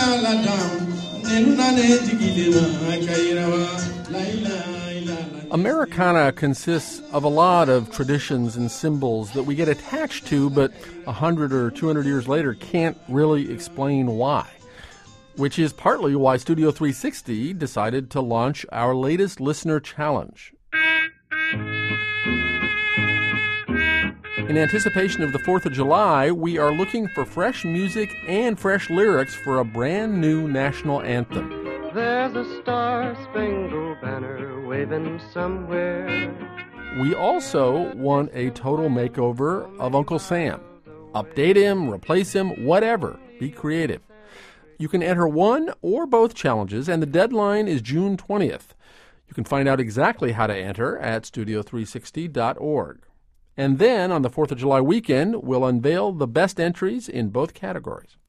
Americana consists of a lot of traditions and symbols that we get attached to, but 100 or 200 years later can't really explain why. Which is partly why Studio 360 decided to launch our latest listener challenge. In anticipation of the 4th of July, we are looking for fresh music and fresh lyrics for a brand new national anthem. There's a star-spangled banner waving somewhere. We also want a total makeover of Uncle Sam. Update him, replace him, whatever. Be creative. You can enter one or both challenges, and the deadline is June 20th. You can find out exactly how to enter at studio360.org. And then, on the 4th of July weekend, we'll unveil the best entries in both categories.